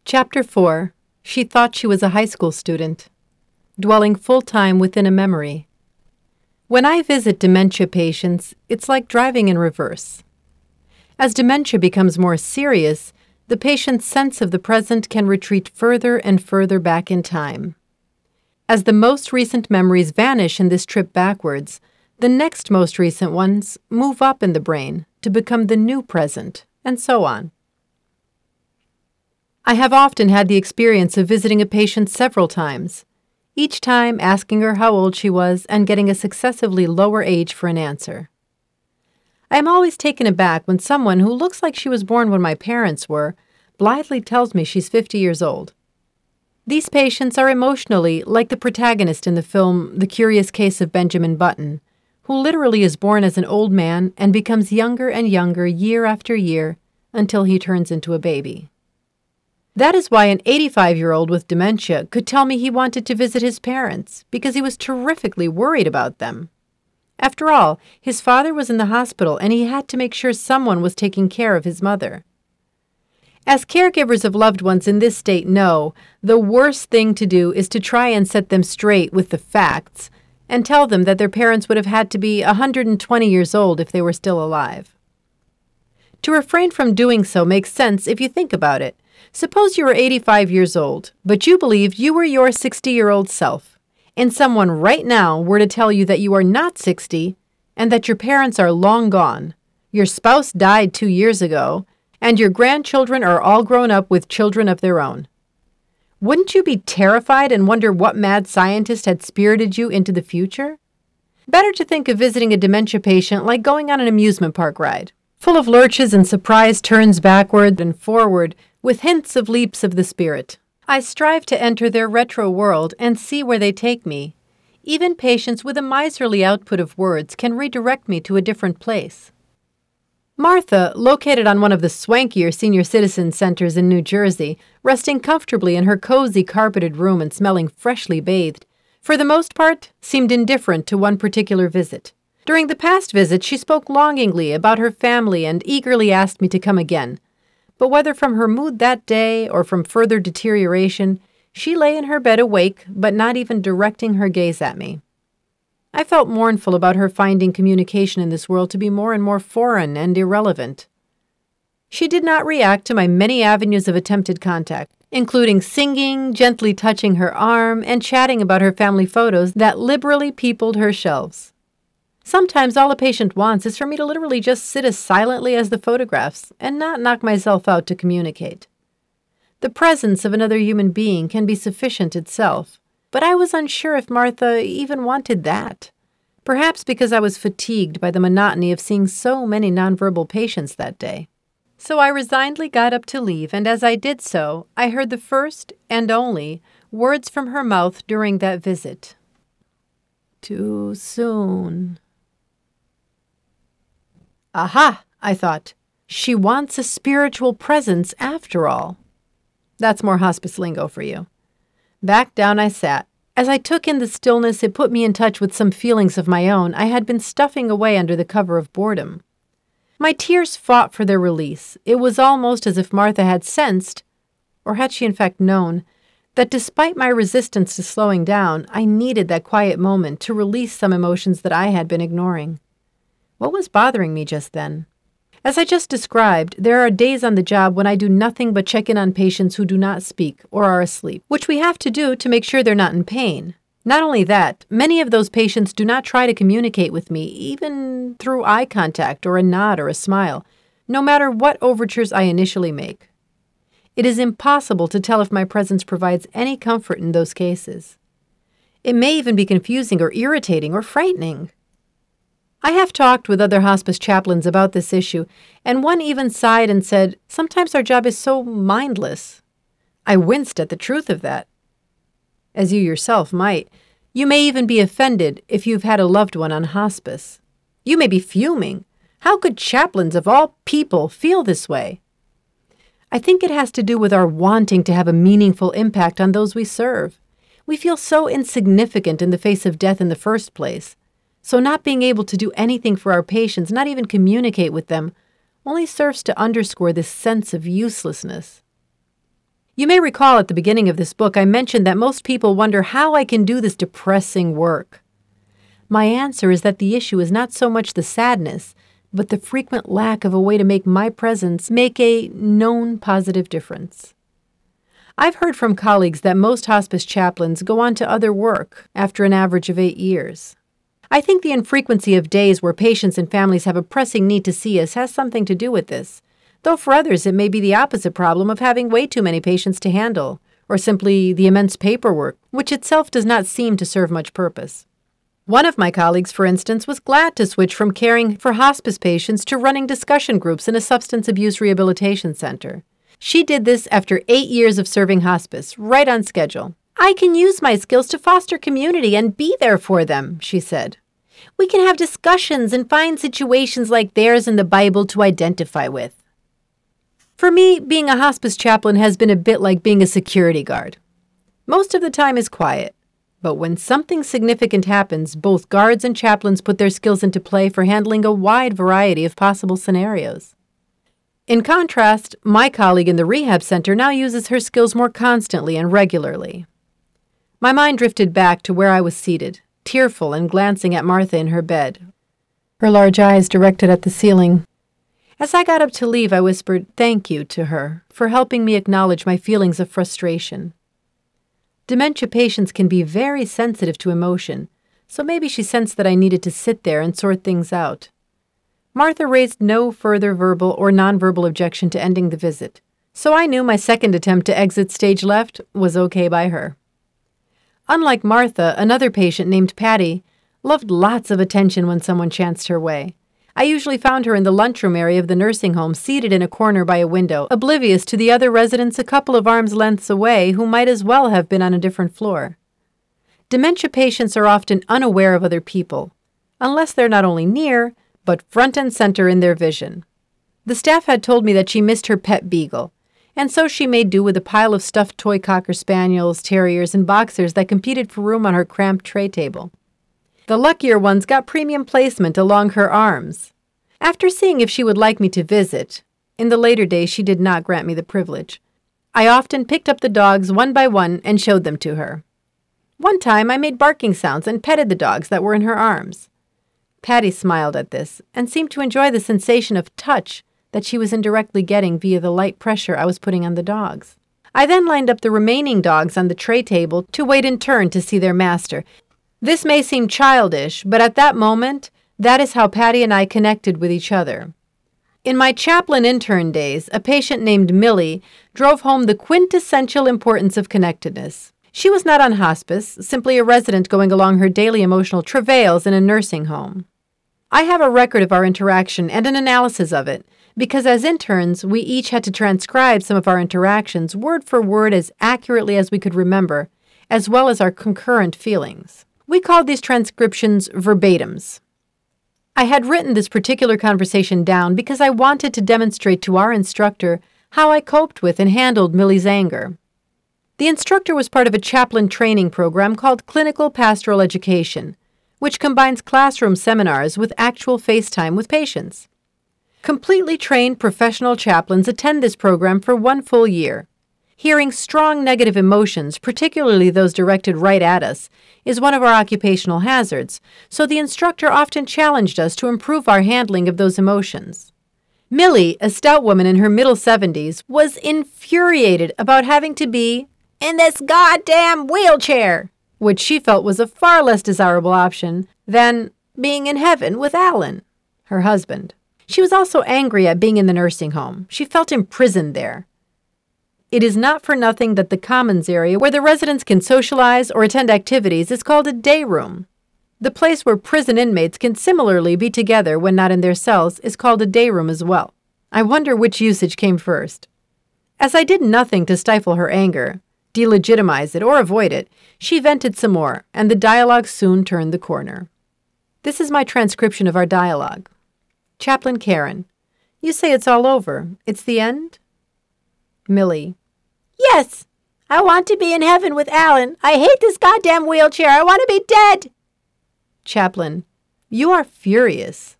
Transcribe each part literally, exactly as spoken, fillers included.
Chapter four. She thought she was a high school student. Dwelling full-time within a memory. When I visit dementia patients, it's like driving in reverse. As dementia becomes more serious, the patient's sense of the present can retreat further and further back in time. As the most recent memories vanish in this trip backwards, the next most recent ones move up in the brain to become the new present, and so on. I have often had the experience of visiting a patient several times, each time asking her how old she was and getting a successively lower age for an answer. I am always taken aback when someone who looks like she was born when my parents were blithely tells me she's fifty years old. These patients are emotionally like the protagonist in the film The Curious Case of Benjamin Button, who literally is born as an old man and becomes younger and younger year after year until he turns into a baby. That is why an eighty-five-year-old with dementia could tell me he wanted to visit his parents because he was terrifically worried about them. After all, his father was in the hospital and he had to make sure someone was taking care of his mother. As caregivers of loved ones in this state know, the worst thing to do is to try and set them straight with the facts and tell them that their parents would have had to be one hundred twenty years old if they were still alive. To refrain from doing so makes sense if you think about it. Suppose you were eighty-five years old, but you believed you were your sixty-year-old self, and someone right now were to tell you that you are not sixty and that your parents are long gone, your spouse died two years ago, and your grandchildren are all grown up with children of their own. Wouldn't you be terrified and wonder what mad scientist had spirited you into the future? Better to think of visiting a dementia patient like going on an amusement park ride, full of lurches and surprise turns backward and forward with hints of leaps of the spirit. I strive to enter their retro world and see where they take me. Even patients with a miserly output of words can redirect me to a different place. Martha, located on one of the swankier senior citizen centers in New Jersey, resting comfortably in her cozy carpeted room and smelling freshly bathed, for the most part, seemed indifferent to one particular visit. During the past visit, she spoke longingly about her family and eagerly asked me to come again. But whether from her mood that day or from further deterioration, she lay in her bed awake, but not even directing her gaze at me. I felt mournful about her finding communication in this world to be more and more foreign and irrelevant. She did not react to my many avenues of attempted contact, including singing, gently touching her arm, and chatting about her family photos that liberally peopled her shelves. Sometimes all a patient wants is for me to literally just sit as silently as the photographs and not knock myself out to communicate. The presence of another human being can be sufficient itself, but I was unsure if Martha even wanted that. Perhaps because I was fatigued by the monotony of seeing so many nonverbal patients that day. So I resignedly got up to leave, and as I did so, I heard the first and only words from her mouth during that visit. Too soon. Aha, I thought. She wants a spiritual presence after all. That's more hospice lingo for you. Back down I sat. As I took in the stillness, it put me in touch with some feelings of my own I had been stuffing away under the cover of boredom. My tears fought for their release. It was almost as if Martha had sensed, or had she in fact known, that despite my resistance to slowing down, I needed that quiet moment to release some emotions that I had been ignoring. What was bothering me just then? As I just described, there are days on the job when I do nothing but check in on patients who do not speak or are asleep, which we have to do to make sure they're not in pain. Not only that, many of those patients do not try to communicate with me, even through eye contact or a nod or a smile, no matter what overtures I initially make. It is impossible to tell if my presence provides any comfort in those cases. It may even be confusing or irritating or frightening. I have talked with other hospice chaplains about this issue, and one even sighed and said, "Sometimes our job is so mindless." I winced at the truth of that. As you yourself might, you may even be offended if you've had a loved one on hospice. You may be fuming. How could chaplains of all people feel this way? I think it has to do with our wanting to have a meaningful impact on those we serve. We feel so insignificant in the face of death in the first place. So not being able to do anything for our patients, not even communicate with them, only serves to underscore this sense of uselessness. You may recall at the beginning of this book I mentioned that most people wonder how I can do this depressing work. My answer is that the issue is not so much the sadness, but the frequent lack of a way to make my presence make a known positive difference. I've heard from colleagues that most hospice chaplains go on to other work after an average of eight years. I think the infrequency of days where patients and families have a pressing need to see us has something to do with this, though for others it may be the opposite problem of having way too many patients to handle, or simply the immense paperwork, which itself does not seem to serve much purpose. One of my colleagues, for instance, was glad to switch from caring for hospice patients to running discussion groups in a substance abuse rehabilitation center. She did this after eight years of serving hospice, right on schedule. "I can use my skills to foster community and be there for them," she said. "We can have discussions and find situations like theirs in the Bible to identify with." For me, being a hospice chaplain has been a bit like being a security guard. Most of the time is quiet, but when something significant happens, both guards and chaplains put their skills into play for handling a wide variety of possible scenarios. In contrast, my colleague in the rehab center now uses her skills more constantly and regularly. My mind drifted back to where I was seated, tearful and glancing at Martha in her bed, her large eyes directed at the ceiling. As I got up to leave, I whispered thank you to her for helping me acknowledge my feelings of frustration. Dementia patients can be very sensitive to emotion, so maybe she sensed that I needed to sit there and sort things out. Martha raised no further verbal or nonverbal objection to ending the visit, so I knew my second attempt to exit stage left was okay by her. Unlike Martha, another patient named Patty loved lots of attention when someone chanced her way. I usually found her in the lunchroom area of the nursing home, seated in a corner by a window, oblivious to the other residents a couple of arms' lengths away who might as well have been on a different floor. Dementia patients are often unaware of other people, unless they're not only near, but front and center in their vision. The staff had told me that she missed her pet beagle, and so she made do with a pile of stuffed toy cocker spaniels, terriers, and boxers that competed for room on her cramped tray table. The luckier ones got premium placement along her arms. After seeing if she would like me to visit, in the later days she did not grant me the privilege, I often picked up the dogs one by one and showed them to her. One time I made barking sounds and petted the dogs that were in her arms. Patty smiled at this and seemed to enjoy the sensation of touch that she was indirectly getting via the light pressure I was putting on the dogs. I then lined up the remaining dogs on the tray table to wait in turn to see their master. This may seem childish, but at that moment, that is how Patty and I connected with each other. In my chaplain intern days, a patient named Millie drove home the quintessential importance of connectedness. She was not on hospice, simply a resident going along her daily emotional travails in a nursing home. I have a record of our interaction and an analysis of it, because as interns, we each had to transcribe some of our interactions word for word as accurately as we could remember, as well as our concurrent feelings. We called these transcriptions verbatims. I had written this particular conversation down because I wanted to demonstrate to our instructor how I coped with and handled Millie's anger. The instructor was part of a chaplain training program called Clinical Pastoral Education, which combines classroom seminars with actual face time with patients. Completely trained professional chaplains attend this program for one full year. Hearing strong negative emotions, particularly those directed right at us, is one of our occupational hazards, so the instructor often challenged us to improve our handling of those emotions. Millie, a stout woman in her middle seventies, was infuriated about having to be in this goddamn wheelchair, which she felt was a far less desirable option than being in heaven with Alan, her husband. She was also angry at being in the nursing home. She felt imprisoned there. It is not for nothing that the commons area where the residents can socialize or attend activities is called a day room. The place where prison inmates can similarly be together when not in their cells is called a day room as well. I wonder which usage came first. As I did nothing to stifle her anger, delegitimize it, or avoid it, she vented some more, and the dialogue soon turned the corner. This is my transcription of our dialogue. Chaplain Karen: "You say it's all over. It's the end?" Millie: "Yes, I want to be in heaven with Alan. I hate this goddamn wheelchair. I want to be dead." Chaplain: "You are furious."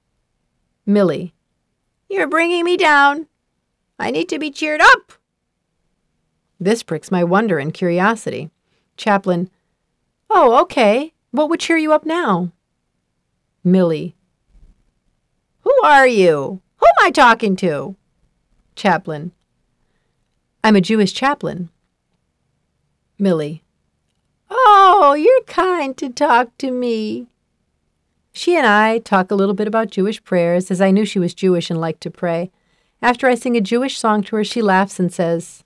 Millie: "You're bringing me down. I need to be cheered up." This pricks my wonder and curiosity. Chaplain. Oh, okay. What would cheer you up now? Millie. Who are you? Who am I talking to? Chaplain. I'm a Jewish chaplain. Millie. Oh, you're kind to talk to me. She and I talk a little bit about Jewish prayers, as I knew she was Jewish and liked to pray. After I sing a Jewish song to her, she laughs and says,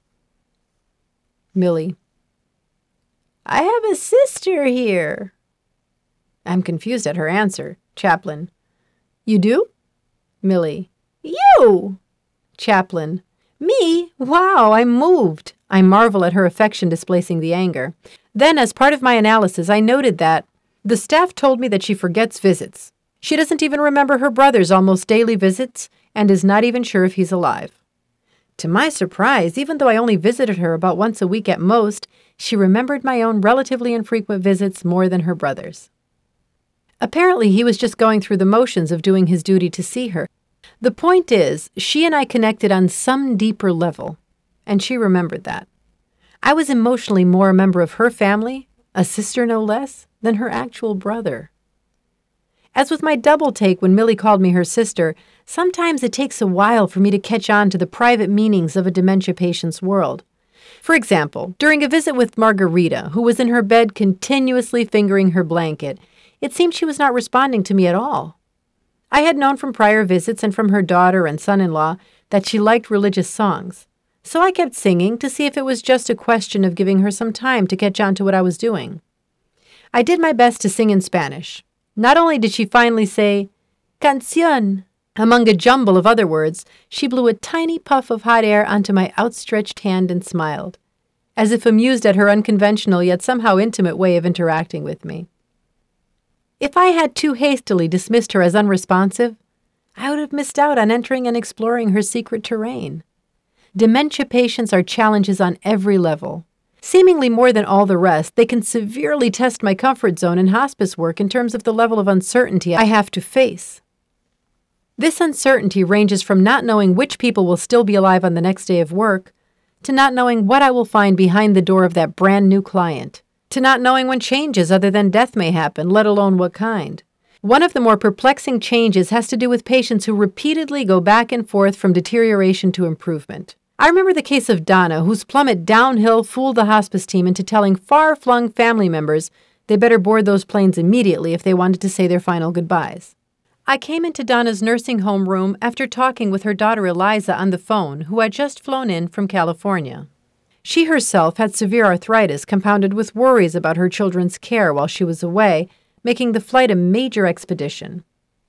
Millie. I have a sister here. I'm confused at her answer. Chaplain. You do? Millie. You! Chaplain. Me? Wow, I'm moved. I marvel at her affection displacing the anger. Then, as part of my analysis, I noted that the staff told me that she forgets visits. She doesn't even remember her brother's almost daily visits and is not even sure if he's alive. To my surprise, even though I only visited her about once a week at most, she remembered my own relatively infrequent visits more than her brother's. Apparently, he was just going through the motions of doing his duty to see her. The point is, she and I connected on some deeper level, and she remembered that. I was emotionally more a member of her family, a sister no less, than her actual brother. As with my double take when Millie called me her sister, sometimes it takes a while for me to catch on to the private meanings of a dementia patient's world. For example, during a visit with Margarita, who was in her bed continuously fingering her blanket, it seemed she was not responding to me at all. I had known from prior visits and from her daughter and son-in-law that she liked religious songs, so I kept singing to see if it was just a question of giving her some time to catch on to what I was doing. I did my best to sing in Spanish. Not only did she finally say, "Canción," among a jumble of other words, she blew a tiny puff of hot air onto my outstretched hand and smiled, as if amused at her unconventional yet somehow intimate way of interacting with me. If I had too hastily dismissed her as unresponsive, I would have missed out on entering and exploring her secret terrain. Dementia patients are challenges on every level. Seemingly more than all the rest, they can severely test my comfort zone in hospice work in terms of the level of uncertainty I have to face. This uncertainty ranges from not knowing which people will still be alive on the next day of work, to not knowing what I will find behind the door of that brand new client, to not knowing when changes other than death may happen, let alone what kind. One of the more perplexing changes has to do with patients who repeatedly go back and forth from deterioration to improvement. I remember the case of Donna, whose plummet downhill fooled the hospice team into telling far-flung family members they better board those planes immediately if they wanted to say their final goodbyes. I came into Donna's nursing home room after talking with her daughter Eliza on the phone, who had just flown in from California. She herself had severe arthritis compounded with worries about her children's care while she was away, making the flight a major expedition.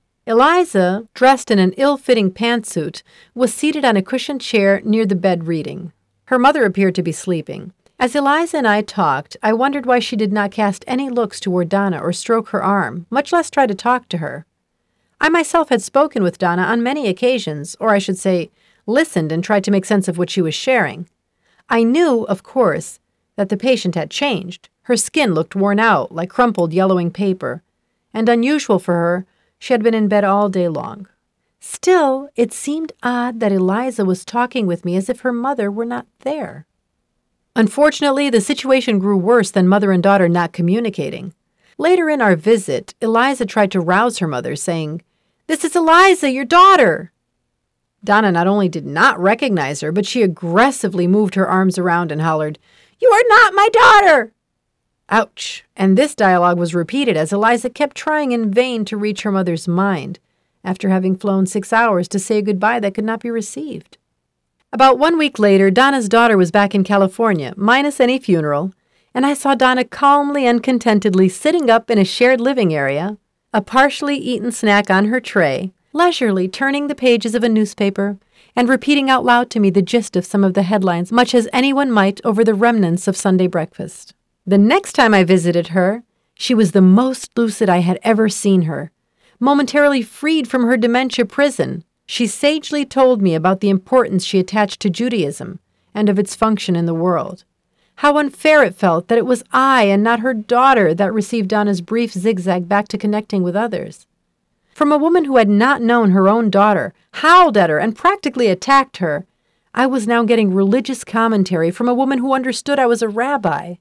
Eliza, dressed in an ill-fitting pantsuit, was seated on a cushioned chair near the bed reading. Her mother appeared to be sleeping. As Eliza and I talked, I wondered why she did not cast any looks toward Donna or stroke her arm, much less try to talk to her. I myself had spoken with Donna on many occasions, or I should say, listened and tried to make sense of what she was sharing. I knew, of course, that the patient had changed. Her skin looked worn out, like crumpled yellowing paper, and unusual for her, she had been in bed all day long. Still, it seemed odd that Eliza was talking with me as if her mother were not there. Unfortunately, the situation grew worse than mother and daughter not communicating. Later in our visit, Eliza tried to rouse her mother, saying, "This is Eliza, your daughter." Donna not only did not recognize her, but she aggressively moved her arms around and hollered, "You are not my daughter!" Ouch! And this dialogue was repeated as Eliza kept trying in vain to reach her mother's mind, after having flown six hours to say a goodbye that could not be received. About one week later, Donna's daughter was back in California, minus any funeral, and I saw Donna calmly and contentedly sitting up in a shared living area, a partially eaten snack on her tray, leisurely turning the pages of a newspaper and repeating out loud to me the gist of some of the headlines, much as anyone might over the remnants of Sunday breakfast. The next time I visited her, she was the most lucid I had ever seen her. Momentarily freed from her dementia prison, she sagely told me about the importance she attached to Judaism and of its function in the world. How unfair it felt that it was I and not her daughter that received Donna's brief zigzag back to connecting with others. From a woman who had not known her own daughter, howled at her, and practically attacked her, I was now getting religious commentary from a woman who understood I was a rabbi.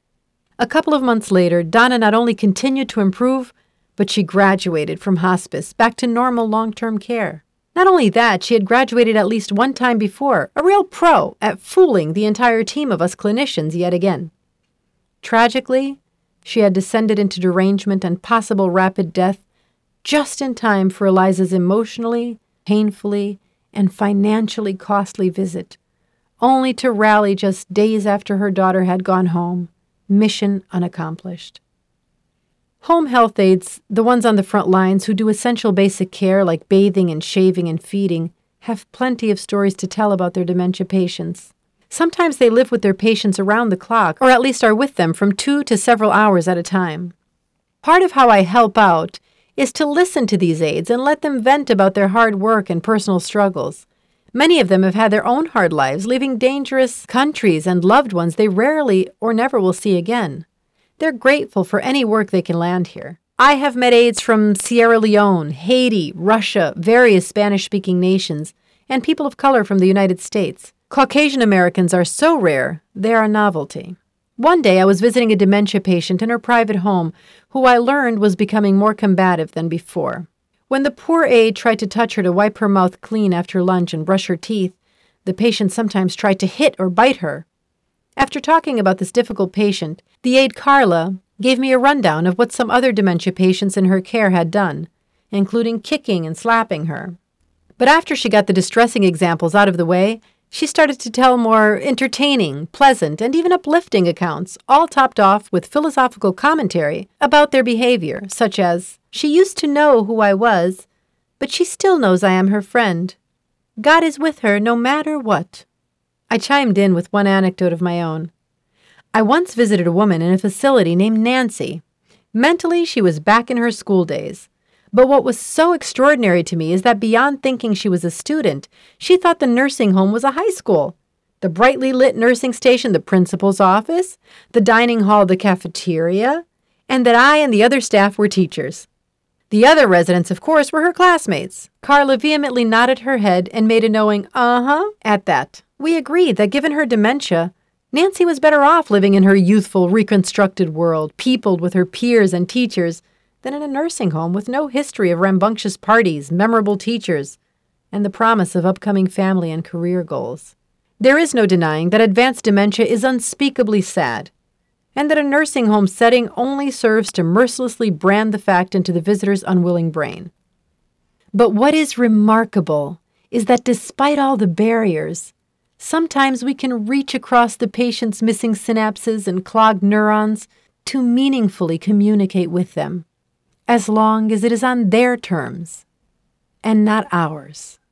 A couple of months later, Donna not only continued to improve, but she graduated from hospice back to normal long-term care. Not only that, she had graduated at least one time before, a real pro at fooling the entire team of us clinicians yet again. Tragically, she had descended into derangement and possible rapid death just in time for Eliza's emotionally, painfully, and financially costly visit, only to rally just days after her daughter had gone home, mission unaccomplished. Home health aides, the ones on the front lines who do essential basic care like bathing and shaving and feeding, have plenty of stories to tell about their dementia patients. Sometimes they live with their patients around the clock, or at least are with them from two to several hours at a time. Part of how I help out is to listen to these aides and let them vent about their hard work and personal struggles. Many of them have had their own hard lives, leaving dangerous countries and loved ones they rarely or never will see again. They're grateful for any work they can land here. I have met aides from Sierra Leone, Haiti, Russia, various Spanish-speaking nations, and people of color from the United States. Caucasian Americans are so rare, they are a novelty. One day I was visiting a dementia patient in her private home who I learned was becoming more combative than before. When the poor aide tried to touch her to wipe her mouth clean after lunch and brush her teeth, the patient sometimes tried to hit or bite her. After talking about this difficult patient, the aide Carla gave me a rundown of what some other dementia patients in her care had done, including kicking and slapping her. But after she got the distressing examples out of the way, she started to tell more entertaining, pleasant, and even uplifting accounts, all topped off with philosophical commentary about their behavior, such as, "She used to know who I was, but she still knows I am her friend. God is with her no matter what." I chimed in with one anecdote of my own. I once visited a woman in a facility named Nancy. Mentally, she was back in her school days. But what was so extraordinary to me is that beyond thinking she was a student, she thought the nursing home was a high school. The brightly lit nursing station, the principal's office, the dining hall, the cafeteria, and that I and the other staff were teachers. The other residents, of course, were her classmates. Carla vehemently nodded her head and made a knowing uh-huh at that. We agreed that given her dementia, Nancy was better off living in her youthful, reconstructed world, peopled with her peers and teachers, than in a nursing home with no history of rambunctious parties, memorable teachers, and the promise of upcoming family and career goals. There is no denying that advanced dementia is unspeakably sad, and that a nursing home setting only serves to mercilessly brand the fact into the visitor's unwilling brain. But what is remarkable is that despite all the barriers, sometimes we can reach across the patient's missing synapses and clogged neurons to meaningfully communicate with them, as long as it is on their terms and not ours.